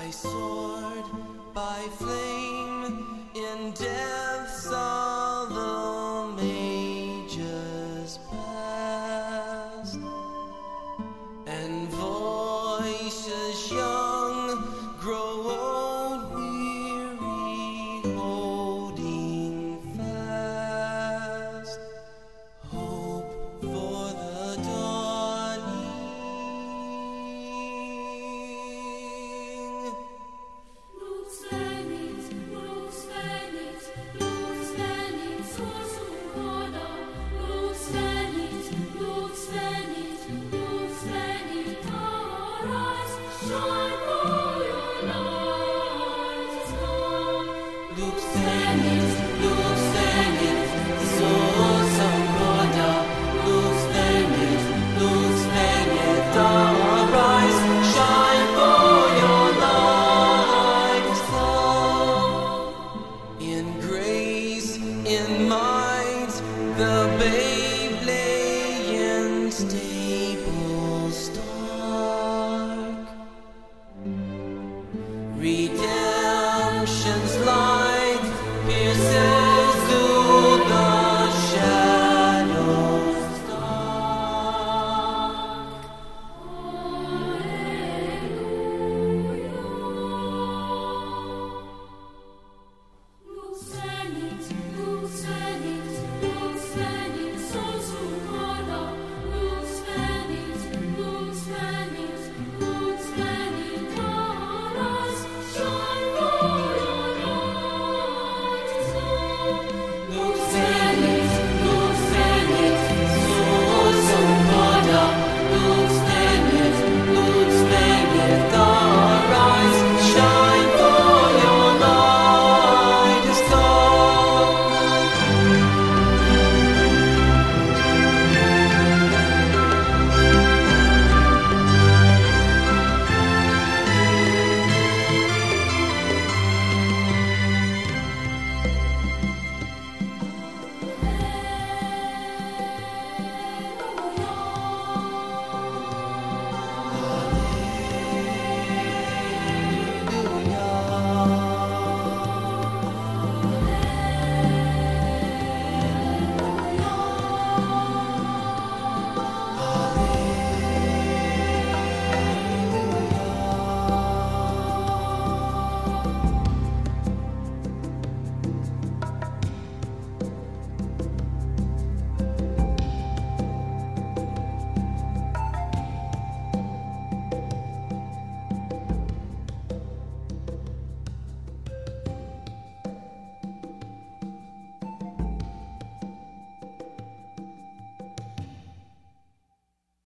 by sword, by flame, in death's all the mages past, and voices young grow old, weary, holding fast hope for the dawning. Lux venit, lux venit, lux venit, sursum corda. Lux venit, lux venit, lux venit, arise, shine for your light has come. Lux venit, the soul